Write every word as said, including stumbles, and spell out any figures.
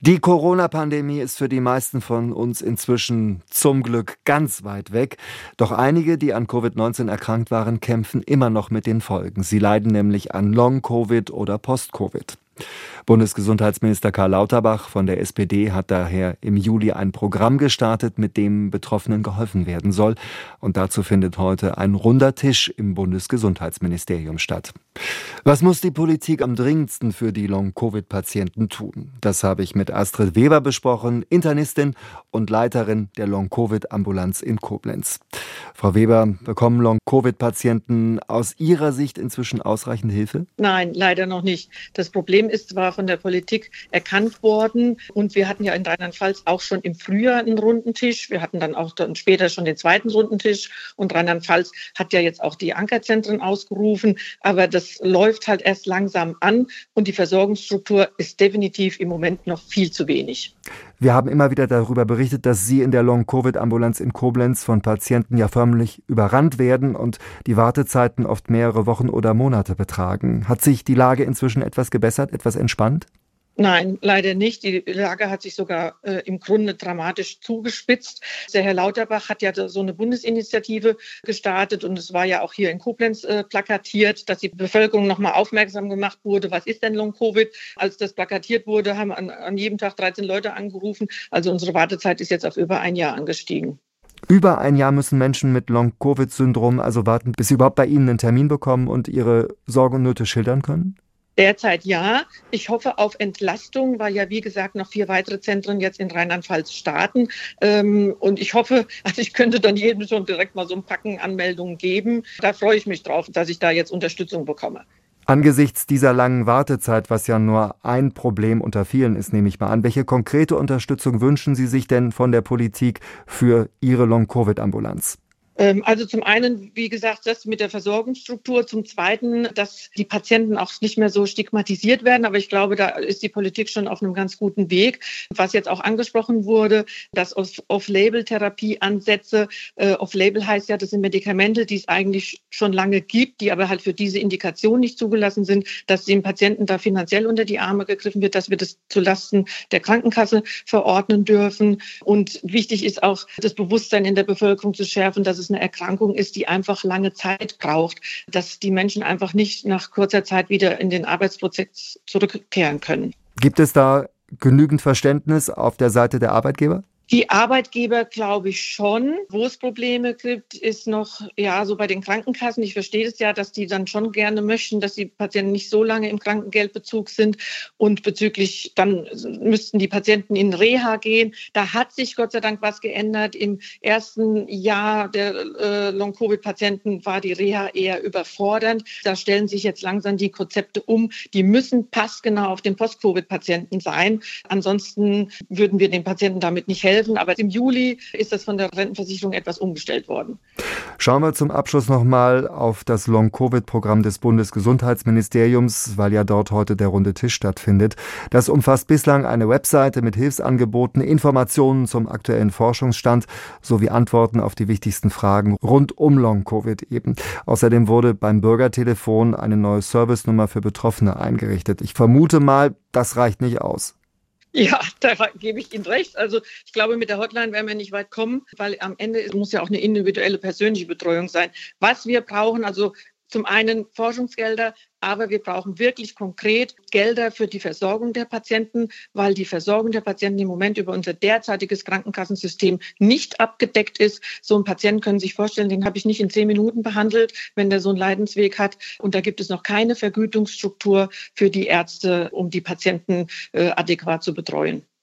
Die Corona-Pandemie ist für die meisten von uns inzwischen zum Glück ganz weit weg. Doch einige, die an Covid neunzehn erkrankt waren, kämpfen immer noch mit den Folgen. Sie leiden nämlich an Long-Covid oder Post-Covid. Bundesgesundheitsminister Karl Lauterbach von der S P D hat daher im Juli ein Programm gestartet, mit dem Betroffenen geholfen werden soll. Und dazu findet heute ein runder Tisch im Bundesgesundheitsministerium statt. Was muss die Politik am dringendsten für die Long-Covid-Patienten tun? Das habe ich mit Astrid Weber besprochen, Internistin und Leiterin der Long-Covid-Ambulanz in Koblenz. Frau Weber, bekommen Long-Covid-Patienten aus Ihrer Sicht inzwischen ausreichend Hilfe? Nein, leider noch nicht. Das Problem ist zwar von der Politik erkannt worden und wir hatten ja in Rheinland-Pfalz auch schon im Frühjahr einen runden Tisch. Wir hatten dann auch dann später schon den zweiten runden Tisch und Rheinland-Pfalz hat ja jetzt auch die Ankerzentren ausgerufen. Aber das läuft halt erst langsam an und die Versorgungsstruktur ist definitiv im Moment noch viel zu wenig. Wir haben immer wieder darüber berichtet, dass Sie in der Long-Covid-Ambulanz in Koblenz von Patienten ja förmlich überrannt werden und die Wartezeiten oft mehrere Wochen oder Monate betragen. Hat sich die Lage inzwischen etwas gebessert, etwas entspannt? Nein, leider nicht. Die Lage hat sich sogar äh, im Grunde dramatisch zugespitzt. Der Herr Lauterbach hat ja so eine Bundesinitiative gestartet und es war ja auch hier in Koblenz äh, plakatiert, dass die Bevölkerung nochmal aufmerksam gemacht wurde. Was ist denn Long-Covid? Als das plakatiert wurde, haben an, an jedem Tag dreizehn Leute angerufen. Also unsere Wartezeit ist jetzt auf über ein Jahr angestiegen. Über ein Jahr müssen Menschen mit Long-Covid-Syndrom also warten, bis sie überhaupt bei Ihnen einen Termin bekommen und ihre Sorgen und Nöte schildern können? Derzeit ja. Ich hoffe auf Entlastung, weil ja, wie gesagt, noch vier weitere Zentren jetzt in Rheinland-Pfalz starten. Und ich hoffe, also ich könnte dann jedem schon direkt mal so ein Packen Anmeldungen geben. Da freue ich mich drauf, dass ich da jetzt Unterstützung bekomme. Angesichts dieser langen Wartezeit, was ja nur ein Problem unter vielen ist, nehme ich mal an, welche konkrete Unterstützung wünschen Sie sich denn von der Politik für Ihre Long-Covid-Ambulanz? Also zum einen, wie gesagt, das mit der Versorgungsstruktur. Zum zweiten, dass die Patienten auch nicht mehr so stigmatisiert werden. Aber ich glaube, da ist die Politik schon auf einem ganz guten Weg. Was jetzt auch angesprochen wurde, dass Off-Label-Therapie-Ansätze, äh, Off-Label heißt ja, das sind Medikamente, die es eigentlich schon lange gibt, die aber halt für diese Indikation nicht zugelassen sind, dass den Patienten da finanziell unter die Arme gegriffen wird, dass wir das zulasten der Krankenkasse verordnen dürfen. Und wichtig ist auch, das Bewusstsein in der Bevölkerung zu schärfen, dass es eine Erkrankung ist, die einfach lange Zeit braucht, dass die Menschen einfach nicht nach kurzer Zeit wieder in den Arbeitsprozess zurückkehren können. Gibt es da genügend Verständnis auf der Seite der Arbeitgeber? Die Arbeitgeber glaube ich schon. Wo es Probleme gibt, ist noch ja so bei den Krankenkassen. Ich verstehe es ja, dass die dann schon gerne möchten, dass die Patienten nicht so lange im Krankengeldbezug sind. Und bezüglich, dann müssten die Patienten in Reha gehen. Da hat sich Gott sei Dank was geändert. Im ersten Jahr der äh, Long-Covid-Patienten war die Reha eher überfordernd. Da stellen sich jetzt langsam die Konzepte um. Die müssen passgenau auf den Post-Covid-Patienten sein. Ansonsten würden wir den Patienten damit nicht helfen. Aber im Juli ist das von der Rentenversicherung etwas umgestellt worden. Schauen wir zum Abschluss nochmal auf das Long-Covid-Programm des Bundesgesundheitsministeriums, weil ja dort heute der runde Tisch stattfindet. Das umfasst bislang eine Webseite mit Hilfsangeboten, Informationen zum aktuellen Forschungsstand sowie Antworten auf die wichtigsten Fragen rund um Long-Covid eben. Außerdem wurde beim Bürgertelefon eine neue Servicenummer für Betroffene eingerichtet. Ich vermute mal, das reicht nicht aus. Ja, da gebe ich Ihnen recht. Also ich glaube, mit der Hotline werden wir nicht weit kommen, weil am Ende muss ja auch eine individuelle persönliche Betreuung sein. Was wir brauchen, also zum einen Forschungsgelder, aber wir brauchen wirklich konkret Gelder für die Versorgung der Patienten, weil die Versorgung der Patienten im Moment über unser derzeitiges Krankenkassensystem nicht abgedeckt ist. So einen Patienten können Sie sich vorstellen, den habe ich nicht in zehn Minuten behandelt, wenn der so einen Leidensweg hat. Und da gibt es noch keine Vergütungsstruktur für die Ärzte, um die Patienten äh, adäquat zu betreuen.